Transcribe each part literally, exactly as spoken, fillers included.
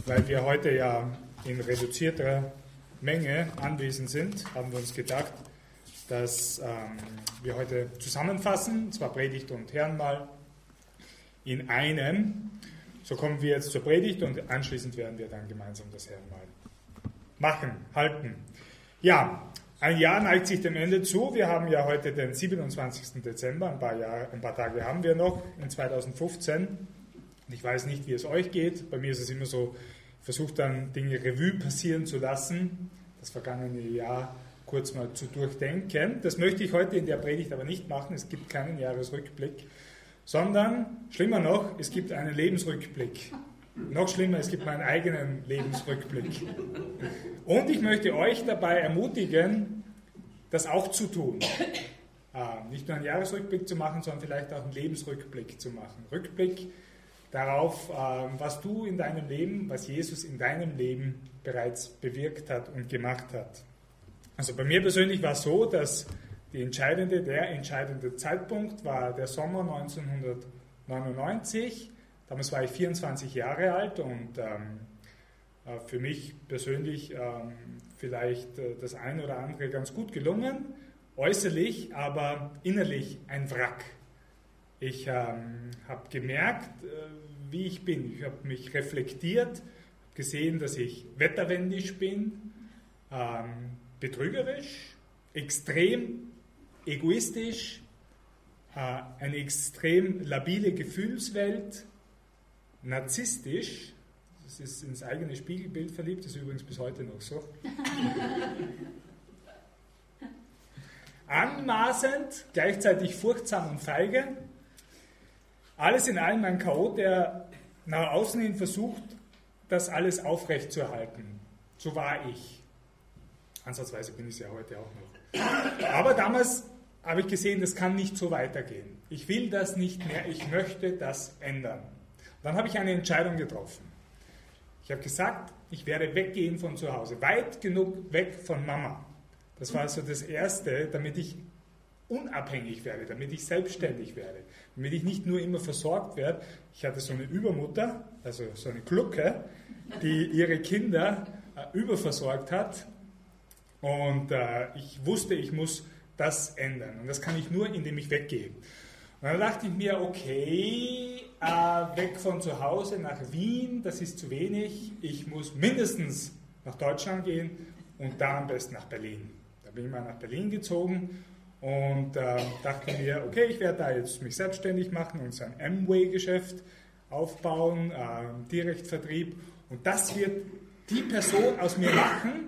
Weil wir heute ja in reduzierter Menge anwesend sind, haben wir uns gedacht, dass ähm, wir heute zusammenfassen, zwar Predigt und Herrenmahl in einem. So kommen wir jetzt zur Predigt und anschließend werden wir dann gemeinsam das Herrenmahl machen, halten. Ja, ein Jahr neigt sich dem Ende zu. Wir haben ja heute den siebenundzwanzigsten Dezember, ein paar, Jahre, ein paar Tage haben wir noch in zweitausendfünfzehn. Ich weiß nicht, wie es euch geht. Bei mir ist es immer so, ich versuche dann Dinge Revue passieren zu lassen, das vergangene Jahr kurz mal zu durchdenken. Das möchte ich heute in der Predigt aber nicht machen. Es gibt keinen Jahresrückblick, sondern, schlimmer noch, es gibt einen Lebensrückblick. Noch schlimmer, es gibt meinen eigenen Lebensrückblick. Und ich möchte euch dabei ermutigen, das auch zu tun. Äh, nicht nur einen Jahresrückblick zu machen, sondern vielleicht auch einen Lebensrückblick zu machen. Rückblick darauf, äh, was du in deinem Leben, was Jesus in deinem Leben bereits bewirkt hat und gemacht hat. Also bei mir persönlich war es so, dass die entscheidende, der entscheidende Zeitpunkt war der Sommer neunzehnhundertneunundneunzig. Damals war ich vierundzwanzig Jahre alt und ähm, für mich persönlich ähm, vielleicht äh, das eine oder andere ganz gut gelungen, äußerlich, aber innerlich ein Wrack. Ich ähm, habe gemerkt, äh, wie ich bin. Ich habe mich reflektiert, gesehen, dass ich wetterwendisch bin, ähm, betrügerisch, extrem egoistisch, äh, eine extrem labile Gefühlswelt, narzisstisch, das ist ins eigene Spiegelbild verliebt, das ist übrigens bis heute noch so, anmaßend, gleichzeitig furchtsam und feige, alles in allem ein Chaot, der nach außen hin versucht, das alles aufrechtzuerhalten. So war ich. Ansatzweise bin ich es ja heute auch noch. Aber damals habe ich gesehen, das kann nicht so weitergehen. Ich will das nicht mehr, ich möchte das ändern. Dann habe ich eine Entscheidung getroffen. Ich habe gesagt, ich werde weggehen von zu Hause, weit genug weg von Mama. Das war also das Erste, damit ich unabhängig werde, damit ich selbstständig werde, damit ich nicht nur immer versorgt werde. Ich hatte so eine Übermutter, also so eine Glucke, die ihre Kinder äh, überversorgt hat. Und äh, ich wusste, ich muss das ändern. Und das kann ich nur, indem ich weggehe. Und dann dachte ich mir, okay, äh, weg von zu Hause nach Wien, das ist zu wenig. Ich muss mindestens nach Deutschland gehen und da am besten nach Berlin. Da bin ich mal nach Berlin gezogen und äh, dachte mir, okay, ich werde da jetzt mich selbstständig machen und so ein Amway-Geschäft aufbauen, äh, Direktvertrieb. Und das wird die Person aus mir machen,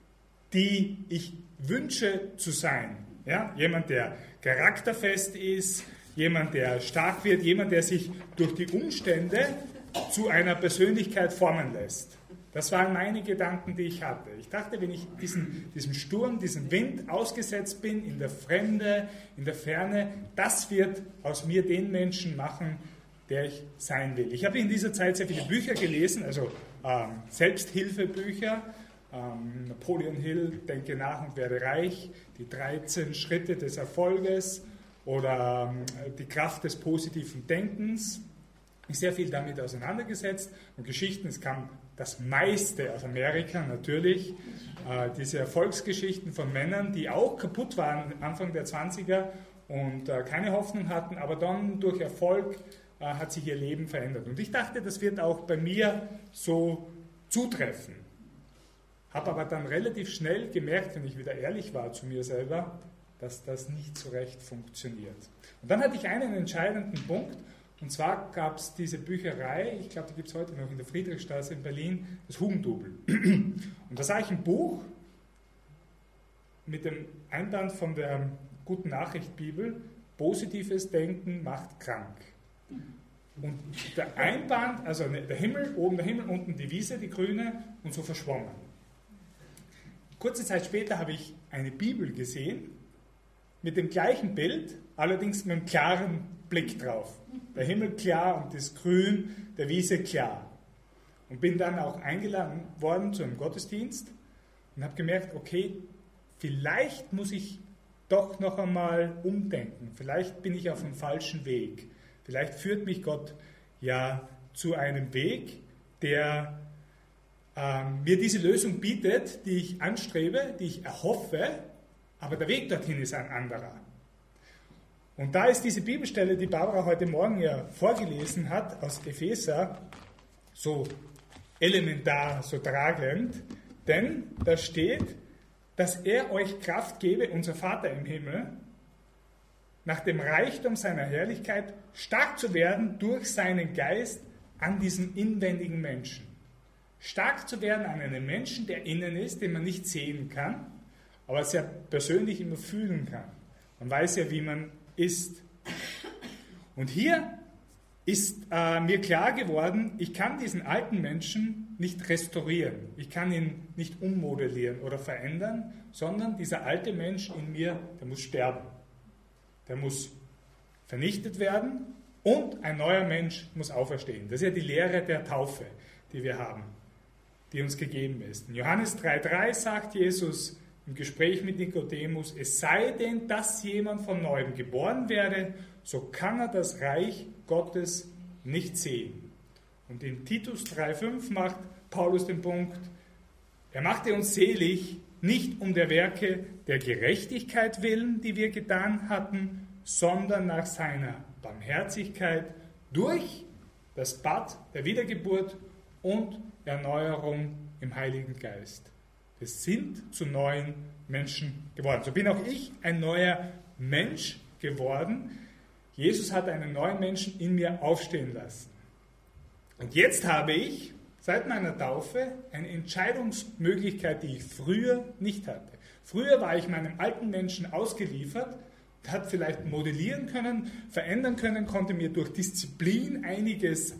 die ich wünsche zu sein. Ja? Jemand, der charakterfest ist, jemand, der stark wird, jemand, der sich durch die Umstände zu einer Persönlichkeit formen lässt. Das waren meine Gedanken, die ich hatte. Ich dachte, wenn ich diesen, diesem Sturm, diesem Wind ausgesetzt bin, in der Fremde, in der Ferne, das wird aus mir den Menschen machen, der ich sein will. Ich habe in dieser Zeit sehr viele Bücher gelesen, also ähm, Selbsthilfebücher, ähm, Napoleon Hill, Denke nach und werde reich, die dreizehn Schritte des Erfolges oder ähm, die Kraft des positiven Denkens. Ich sehr viel damit auseinandergesetzt und Geschichten, es kam das meiste aus Amerika natürlich, äh, diese Erfolgsgeschichten von Männern, die auch kaputt waren Anfang der zwanziger und äh, keine Hoffnung hatten, aber dann durch Erfolg äh, hat sich ihr Leben verändert. Und ich dachte, das wird auch bei mir so zutreffen. Habe aber dann relativ schnell gemerkt, wenn ich wieder ehrlich war zu mir selber, dass das nicht so recht funktioniert. Und dann hatte ich einen entscheidenden Punkt, und zwar gab es diese Bücherei, ich glaube, die gibt es heute noch in der Friedrichstraße in Berlin, das Hugendubel. Und da sah ich ein Buch mit dem Einband von der Guten Nachricht Bibel, positives Denken macht krank. Und der Einband, also der Himmel, oben der Himmel, unten die Wiese, die grüne, und so verschwommen. Kurze Zeit später habe ich eine Bibel gesehen, mit dem gleichen Bild, allerdings mit einem klaren Blick drauf. Der Himmel klar und das Grün der Wiese klar. Und bin dann auch eingeladen worden zu einem Gottesdienst und habe gemerkt, okay, vielleicht muss ich doch noch einmal umdenken. Vielleicht bin ich auf dem falschen Weg. Vielleicht führt mich Gott ja zu einem Weg, der ähm, mir diese Lösung bietet, die ich anstrebe, die ich erhoffe, aber der Weg dorthin ist ein anderer. Und da ist diese Bibelstelle, die Barbara heute Morgen ja vorgelesen hat, aus Epheser, so elementar, so tragend, denn da steht, dass er euch Kraft gebe, unser Vater im Himmel, nach dem Reichtum seiner Herrlichkeit stark zu werden durch seinen Geist an diesen inwendigen Menschen. Stark zu werden an einem Menschen, der innen ist, den man nicht sehen kann, aber sehr persönlich immer fühlen kann. Man weiß ja, wie man ist. Und hier ist äh, mir klar geworden, ich kann diesen alten Menschen nicht restaurieren. Ich kann ihn nicht ummodellieren oder verändern, sondern dieser alte Mensch in mir, der muss sterben. Der muss vernichtet werden und ein neuer Mensch muss auferstehen. Das ist ja die Lehre der Taufe, die wir haben, die uns gegeben ist. In Johannes drei Komma drei sagt Jesus im Gespräch mit Nikodemus, es sei denn, dass jemand von Neuem geboren werde, so kann er das Reich Gottes nicht sehen. Und in Titus drei Komma fünf macht Paulus den Punkt, er machte uns selig, nicht um der Werke der Gerechtigkeit willen, die wir getan hatten, sondern nach seiner Barmherzigkeit durch das Bad der Wiedergeburt und Erneuerung im Heiligen Geist. Wir sind zu neuen Menschen geworden. So bin auch ich ein neuer Mensch geworden. Jesus hat einen neuen Menschen in mir aufstehen lassen. Und jetzt habe ich seit meiner Taufe eine Entscheidungsmöglichkeit, die ich früher nicht hatte. Früher war ich meinem alten Menschen ausgeliefert und hat vielleicht modellieren können, verändern können, konnte mir durch Disziplin einiges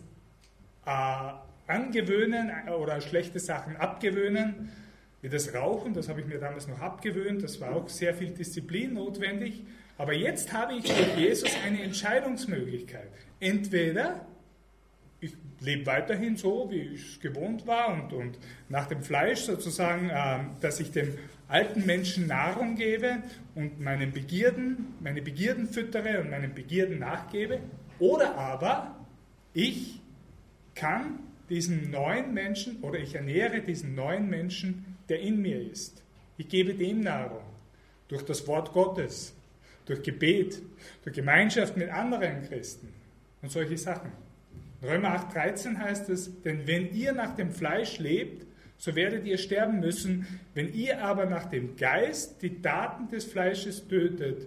äh, angewöhnen oder schlechte Sachen abgewöhnen, wie das Rauchen, das habe ich mir damals noch abgewöhnt, das war auch sehr viel Disziplin notwendig. Aber jetzt habe ich durch Jesus eine Entscheidungsmöglichkeit. Entweder ich lebe weiterhin so, wie ich es gewohnt war und, und nach dem Fleisch sozusagen, äh, dass ich dem alten Menschen Nahrung gebe und meinen Begierden, meine Begierden füttere und meinen Begierden nachgebe. Oder aber ich kann diesen neuen Menschen oder ich ernähre diesen neuen Menschen, der in mir ist. Ich gebe dem Nahrung durch das Wort Gottes, durch Gebet, durch Gemeinschaft mit anderen Christen und solche Sachen. In Römer acht dreizehn heißt es, denn wenn ihr nach dem Fleisch lebt, so werdet ihr sterben müssen. Wenn ihr aber nach dem Geist die Taten des Fleisches tötet,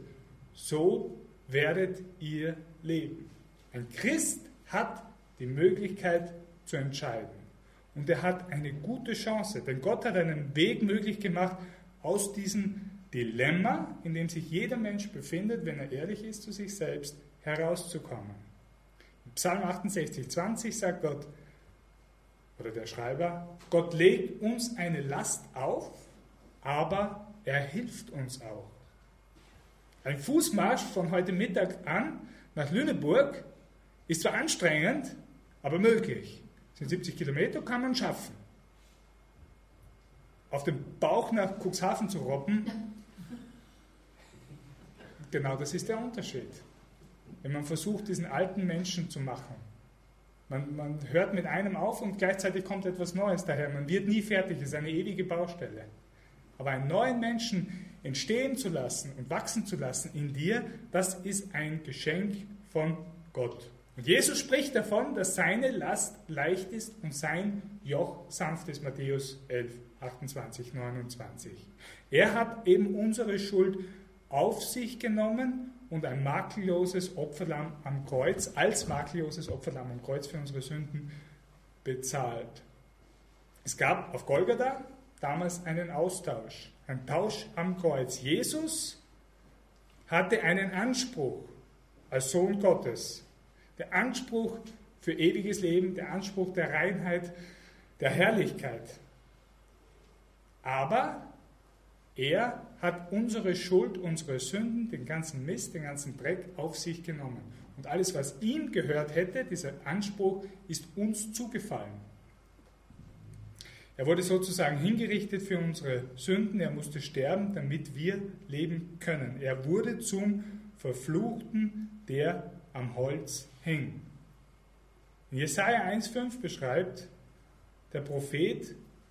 so werdet ihr leben. Ein Christ hat die Möglichkeit zu entscheiden. Und er hat eine gute Chance, denn Gott hat einen Weg möglich gemacht, aus diesem Dilemma, in dem sich jeder Mensch befindet, wenn er ehrlich ist zu sich selbst, herauszukommen. In Psalm achtundsechzig zwanzig sagt Gott, oder der Schreiber, Gott legt uns eine Last auf, aber er hilft uns auch. Ein Fußmarsch von heute Mittag an nach Lüneburg ist zwar anstrengend, aber möglich. Das sind siebzig Kilometer, kann man schaffen. Auf dem Bauch nach Cuxhaven zu robben, genau das ist der Unterschied. Wenn man versucht, diesen alten Menschen zu machen. Man, man hört mit einem auf und gleichzeitig kommt etwas Neues daher. Man wird nie fertig, es ist eine ewige Baustelle. Aber einen neuen Menschen entstehen zu lassen und wachsen zu lassen in dir, das ist ein Geschenk von Gott. Und Jesus spricht davon, dass seine Last leicht ist und sein Joch sanft ist, Matthäus elf, achtundzwanzig, neunundzwanzig. Er hat eben unsere Schuld auf sich genommen und ein makelloses Opferlamm am Kreuz, als makelloses Opferlamm am Kreuz für unsere Sünden bezahlt. Es gab auf Golgatha damals einen Austausch, einen Tausch am Kreuz. Jesus hatte einen Anspruch als Sohn Gottes, der Anspruch für ewiges Leben, der Anspruch der Reinheit, der Herrlichkeit. Aber er hat unsere Schuld, unsere Sünden, den ganzen Mist, den ganzen Dreck auf sich genommen. Und alles, was ihm gehört hätte, dieser Anspruch, ist uns zugefallen. Er wurde sozusagen hingerichtet für unsere Sünden. Er musste sterben, damit wir leben können. Er wurde zum Verfluchten, der am Holz hing. In Jesaja eins Komma fünf beschreibt der Prophet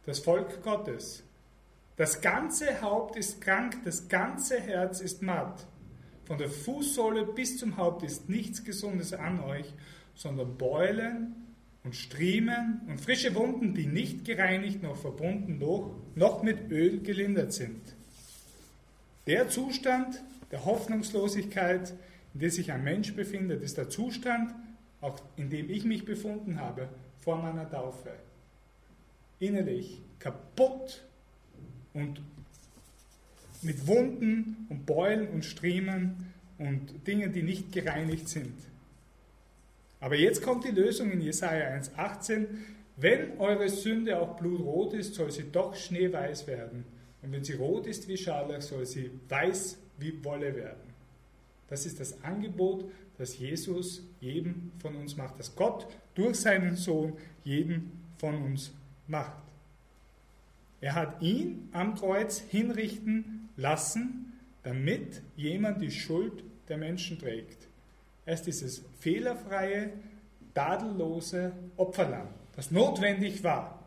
das Volk Gottes. Das ganze Haupt ist krank, das ganze Herz ist matt. Von der Fußsohle bis zum Haupt ist nichts Gesundes an euch, sondern Beulen und Striemen und frische Wunden, die nicht gereinigt noch verbunden, noch, noch mit Öl gelindert sind. Der Zustand der Hoffnungslosigkeit, in dem sich ein Mensch befindet, ist der Zustand, auch in dem ich mich befunden habe vor meiner Taufe. Innerlich kaputt und mit Wunden und Beulen und Striemen und Dingen, die nicht gereinigt sind. Aber jetzt kommt die Lösung in Jesaja eins achtzehn. Wenn eure Sünde auch blutrot ist, soll sie doch schneeweiß werden. Und wenn sie rot ist wie Scharlach, soll sie weiß wie Wolle werden. Das ist das Angebot, das Jesus jedem von uns macht, das Gott durch seinen Sohn jedem von uns macht. Er hat ihn am Kreuz hinrichten lassen, damit jemand die Schuld der Menschen trägt. Er ist dieses fehlerfreie, tadellose Opferlamm, das notwendig war.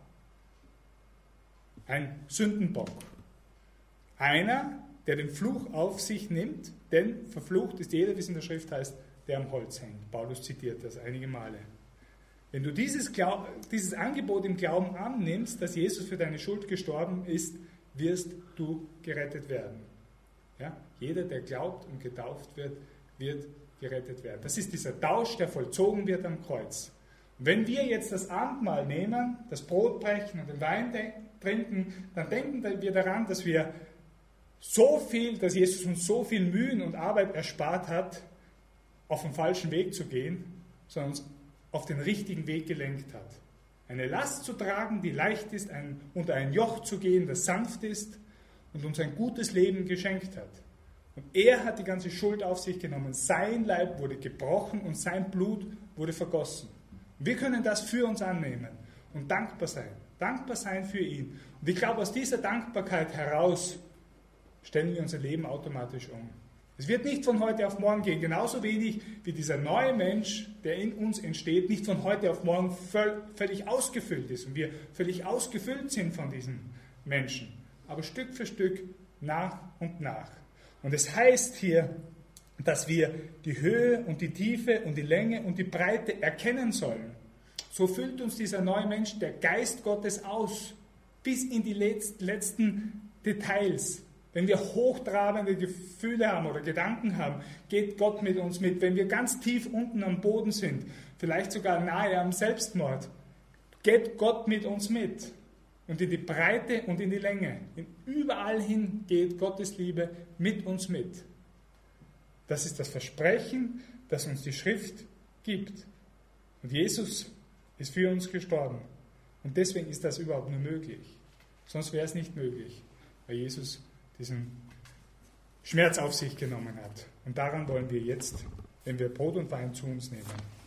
Ein Sündenbock. Einer, der den Fluch auf sich nimmt, denn verflucht ist jeder, wie es in der Schrift heißt, der am Holz hängt. Paulus zitiert das einige Male. Wenn du dieses, Glaub, dieses Angebot im Glauben annimmst, dass Jesus für deine Schuld gestorben ist, wirst du gerettet werden. Ja? Jeder, der glaubt und getauft wird, wird gerettet werden. Das ist dieser Tausch, der vollzogen wird am Kreuz. Und wenn wir jetzt das Abendmahl nehmen, das Brot brechen und den Wein trinken, dann denken wir daran, dass wir so viel, dass Jesus uns so viel Mühen und Arbeit erspart hat, auf den falschen Weg zu gehen, sondern uns auf den richtigen Weg gelenkt hat. Eine Last zu tragen, die leicht ist, ein, unter ein Joch zu gehen, das sanft ist und uns ein gutes Leben geschenkt hat. Und er hat die ganze Schuld auf sich genommen. Sein Leib wurde gebrochen und sein Blut wurde vergossen. Und wir können das für uns annehmen und dankbar sein. Dankbar sein für ihn. Und ich glaube, aus dieser Dankbarkeit heraus stellen wir unser Leben automatisch um. Es wird nicht von heute auf morgen gehen, genauso wenig wie dieser neue Mensch, der in uns entsteht, nicht von heute auf morgen völlig ausgefüllt ist und wir völlig ausgefüllt sind von diesem Menschen, aber Stück für Stück, nach und nach. Und es heißt hier, dass wir die Höhe und die Tiefe und die Länge und die Breite erkennen sollen. So füllt uns dieser neue Mensch, der Geist Gottes, aus, bis in die letzten Details. Wenn wir hochtrabende Gefühle haben oder Gedanken haben, geht Gott mit uns mit. Wenn wir ganz tief unten am Boden sind, vielleicht sogar nahe am Selbstmord, geht Gott mit uns mit. Und in die Breite und in die Länge, in überall hin geht Gottes Liebe mit uns mit. Das ist das Versprechen, das uns die Schrift gibt. Und Jesus ist für uns gestorben. Und deswegen ist das überhaupt nur möglich. Sonst wäre es nicht möglich, weil Jesus diesen Schmerz auf sich genommen hat. Und daran wollen wir jetzt, wenn wir Brot und Wein zu uns nehmen,